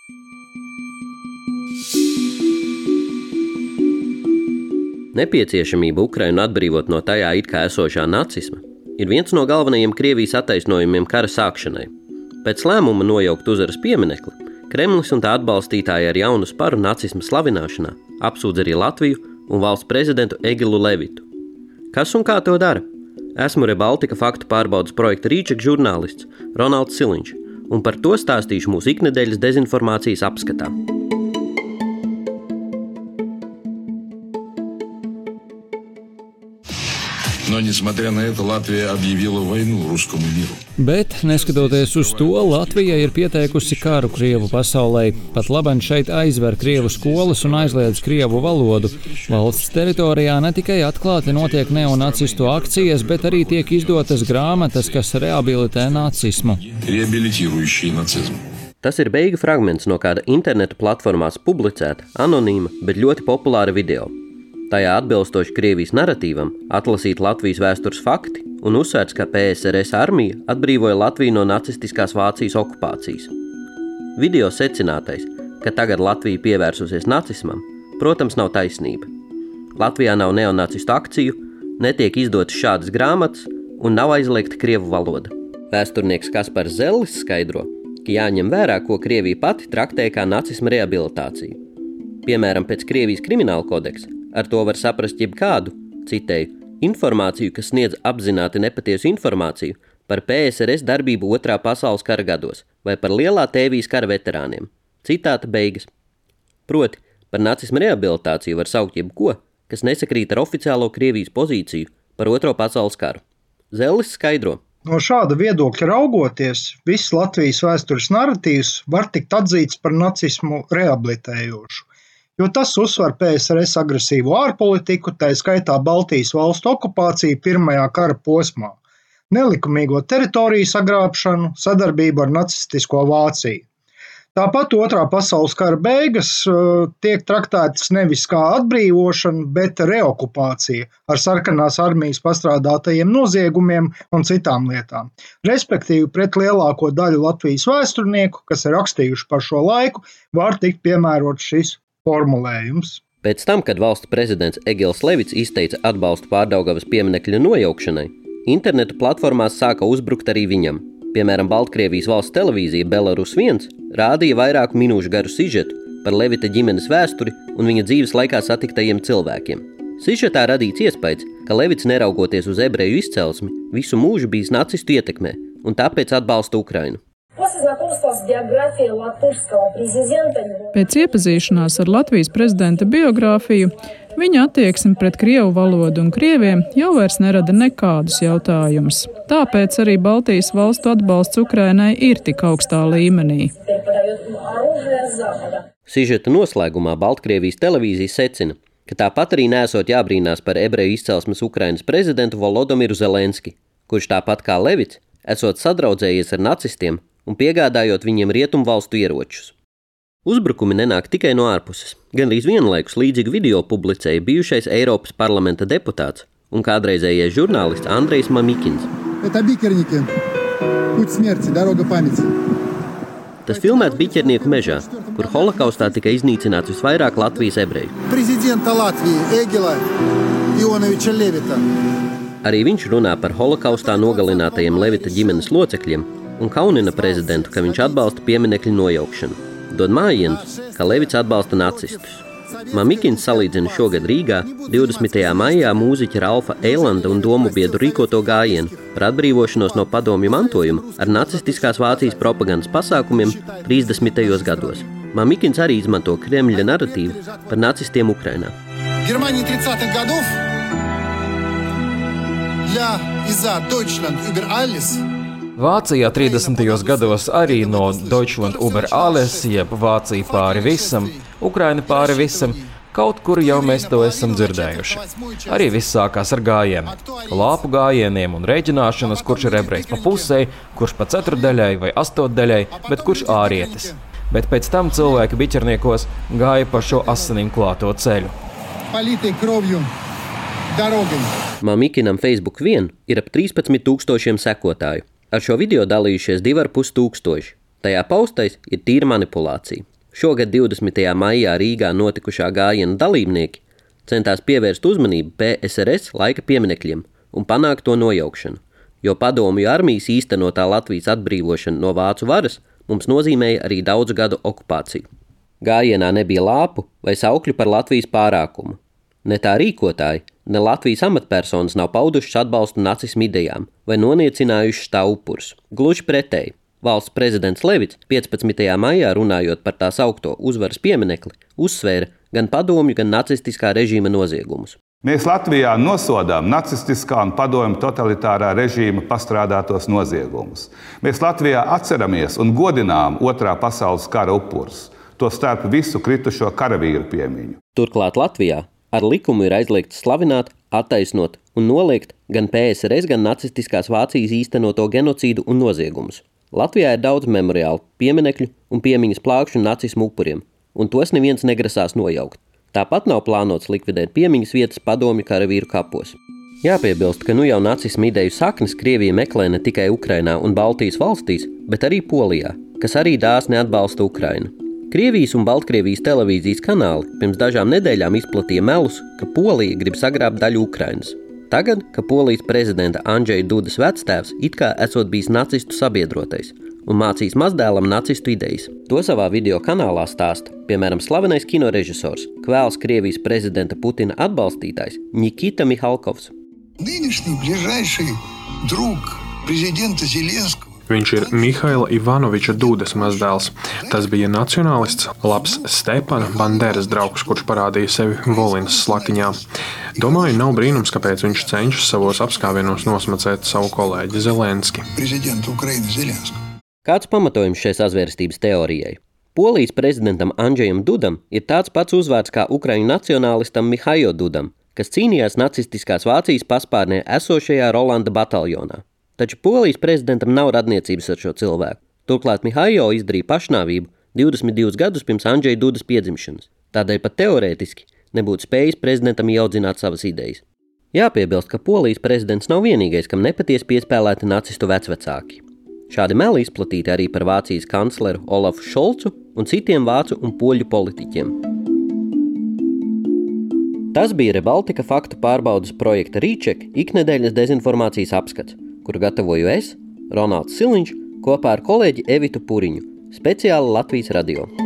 Nepieciešamība Ukrainu atbrīvot no tajā it kā esošā nacisma ir viens no galvenajiem Krievijas attaisnojumiem kara sākšanai. Pēc lēmuma nojaukt Uzaras pieminekli, Kremlis un tā atbalstītāji ar jaunu sparu nacisma slavināšanā apsūdz arī Latviju un valsts prezidentu Egilu Levitu. Kas un kā to dara? Esmu Rebaltika faktu pārbaudas projekta Rīček žurnālists Ronalds Siliņš, un par to stāstīšu mūsu iknedēļas dezinformācijas apskatā. Но, несмотря на это, Латвия объявила войну русскому миру. Bet, neskatoties uz to, Latvija ir pieteikusi karu Krievu pasaulē. Pat labāk šeit aizver Krievu skolas un aizliedz Krievu valodu. Valsts teritorijā ne tikai atklāti notiek neonacistu akcijas, bet arī tiek izdotas grāmatas, kas rehabilitē nacismu. Реабилитирующие нацизм. Tas ir beigu fragments no kāda interneta platformās publicēta, anonīma, bet ļoti populāra video. Tajā atbilstoši Krievijas naratīvam atlasīt Latvijas vēstures fakti un uzsvērts, ka PSRS armija atbrīvoja Latviju no nacistiskās Vācijas okupācijas. Video secinātais, ka tagad Latvija pievērsusies nacismam, protams, nav taisnība. Latvijā nav neonacistu akciju, netiek izdotas šādas grāmatas un nav aizliegta krievu valoda. Vēsturnieks Kaspars Zellis skaidro, ka jāņem vērā, ko Krievija pati traktē kā nacisma rehabilitāciju. Piemēram, pēc Krievijas krimināla kodeksa ar to var saprast jebkādu, citēju, informāciju, kas sniedz apzināti nepatiesu informāciju par PSRS darbību Otrā pasaules kara gados vai par lielā tēvijas kara veterāniem. Citāta beigas. Proti, par nacisma rehabilitāciju var saukt jebko, kas nesakrīt ar oficiālo Krievijas pozīciju par Otro pasaules karu. Zellis skaidro. No šāda viedokļa raugoties, viss Latvijas vēstures naratīvs var tikt atzīts par nacismu rehabilitējošu, jo tas uzsver PSRS agresīvo ārpolitiku, tā skaitā Baltijas valstu okupāciju pirmajā kara posmā, nelikumīgo teritoriju sagrābšanu, sadarbību ar nacistisko Vāciju. Tāpat Otrā pasaules kara beigas tiek traktētas nevis kā atbrīvošana, bet reokupācija ar sarkanās armijas pastrādātajiem noziegumiem un citām lietām. Respektīvi, pret lielāko daļu Latvijas vēsturnieku, kas ir rakstījuši par šo laiku, var tikt piemērots šis formulējums. Pēc tam, kad valsts prezidents Egils Levits izteica atbalstu Pārdaugavas pieminekļa nojaukšanai, internetu platformās sāka uzbrukt arī viņam. Piemēram, Baltkrievijas valsts televīzija Belarus 1 rādīja vairāku minūšu garu sižetu par Levita ģimenes vēsturi un viņa dzīves laikā satiktajiem cilvēkiem. Sižetā radīts iespējas, ka Levits, neraugoties uz ebreju izcelsmi, visu mūžu bijis nacistu ietekmē un tāpēc atbalsta Ukrainu. Pēc iepazīšanās ar Latvijas prezidenta biogrāfiju, viņa attieksme pret krievu valodu un krieviem jau vairs nerada nekādus jautājumus. Tāpēc arī Baltijas valstu atbalsts Ukrainai ir tik augstā līmenī. Sižeta noslēgumā Baltkrievijas televīzija secina, ka tāpat arī nesot jābrīnās par ebreju izcelsmes Ukrainas prezidentu Volodomiru Zelenski, kurš tāpat kā Levits, esot sadraudzējies ar nacistiem un piegādājot viņiem rietumvalstu ieročus. Uzbrukumi nenāk tikai no ārpuses. Gandrīz vienlaikus līdzīgu video publicēja bijušais Eiropas parlamenta deputāts un kādreizējais žurnālists Andrejs Mamikins. Tas filmēts Biķernieku mežā, kur holokaustā tika iznīcināts visvairāk Latvijas ebreju. Prezidenta Latvijas Egila Ionoviča Levita. Arī viņš runā par holokaustā nogalinātajiem Levita ģimenes locekļiem un kaunina prezidentu, ka viņš atbalsta pieminekļu nojaukšanu. Dod mājienu, ka Levits atbalsta nacistus. Mamikins salīdzina šogad Rīgā 20. maijā mūziķa Ralfa Eilanda un domu biedru rīkoto gājienu par atbrīvošanos no padomju mantojuma ar nacistiskās Vācijas propagandas pasākumiem 30. gados. Mamikins arī izmanto Kremļa naratīvu par nacistiem Ukrainā. Германии 30-х годов для из-за Deutschland über alles. Vācijā 30. gados arī no Deutschland über alles, jeb Vācija pāri visam, Ukraina pāri visam, kaut kur jau mēs to esam dzirdējuši. Arī viss sākās ar gājienu, lāpu gājieniem un rēķināšanas, kurš ir ebrejs pa pusei, kurš pa ceturdaļai vai astotdaļai, bet kurš ārietis. Bet pēc tam cilvēki Biķerniekos gāja pa šo asinīm klāto ceļu. Mamikinam Facebook vien ir ap 13,000 sekotāju. Ar šo video dalījušies 2,5 tūkstoši. Tajā paustais ir tīra manipulācija. Šogad 20. maijā Rīgā notikušā gājiena dalībnieki centās pievērst uzmanību PSRS laika pieminekļiem un panākt to nojaukšanu, jo padomju armijas īstenotā Latvijas atbrīvošana no vācu varas mums nozīmēja arī daudzu gadu okupāciju. Gājienā nebija lāpu vai saukļu par Latvijas pārākumu. Ne tā rīkotāji, ne Latvijas amatpersonas nav paudušas atbalstu nacismu idejām vai noniecinājušas tā upurus. Gluži pretēji, valsts prezidents Levits 15. maijā runājot par tā saukto uzvaras pieminekli, uzsvēra gan padomju, gan nacistiskā režīma noziegumus. Mēs Latvijā nosodām nacistiskā un padomju totalitārā režīma pastrādātos noziegumus. Mēs Latvijā atceramies un godinām Otrā pasaules kara upurus, to starp visu kritušo karavīru piemiņu. Turklāt Latvijā ar likumu ir aizliegts slavināt, attaisnot un noliegt gan PSRS, gan nacistiskās Vācijas īstenoto genocīdu un noziegumus. Latvijā ir daudz memoriālu, pieminekļu un piemiņas plākšņu nacismu upuriem, un tos neviens negrasās nojaukt. Tāpat nav plānots likvidēt piemiņas vietas padomju karavīru kapos. Jāpiebilst, ka nu jau nacismu ideju saknes Krievija meklē ne tikai Ukrainā un Baltijas valstīs, bet arī Polijā, kas arī dāsni atbalsta Ukrainu. Krievijas un Baltkrievijas televīzijas kanāli pirms dažām nedēļām izplatīja melus, ka Polija grib sagrābt daļu Ukrainas. Tagad, ka Polijas prezidenta Andžeja Dudas vectēvs it kā esot bijis nacistu sabiedrotais un mācījis mazdēlam nacistu idejas. To savā video kanālā stāsta, piemēram, slavenais kinorežisors, kvēls Krievijas prezidenta Putina atbalstītājs Nikita Mihalkovs. Nīnišņi blīžaišai drug prezidenta Zelenskого. Viņš ir Mihaila Ivanoviča Dudas mazdēls. Tas bija nacionālists, labs Stepana Banderas draugs, kurš parādīja sevi Volinas slakiņā. Domāju, nav brīnums, kāpēc viņš cenšas savos apskāvienos nosmacēt savu kolēģi Zelenski. Kāds pamatojums šai sazvērstības teorijai? Polijas prezidentam Andžejam Dudam ir tāds pats uzvārds kā ukraiņu nacionālistam Mihailo Dudam, kas cīnījās nacistiskās Vācijas paspārnē esošajā Rolanda bataljonā. Taču Polijas prezidentam nav radniecības ar šo cilvēku. Turklāt Mihailo izdarīja pašnāvību 22 gadus pirms Andžeja Dudas piedzimšanas. Tādēļ pat teorētiski nebūtu spējis prezidentam ieaudzināt savas idejas. Jāpiebilst, ka Polijas prezidents nav vienīgais, kam nepatiesi piespēlēti nacistu vecvecāki. Šādi meli izplatīti arī par Vācijas kancleru Olafu Šolcu un citiem vācu un poļu politiķiem. Tas bija Rebaltika faktu pārbaudas projekta Rīček iknedēļas dezinformācijas apskats, kuru gatavoju es, Ronalds Siliņš, kopā ar kolēģi Evitu Puriņu, speciāli Latvijas radio.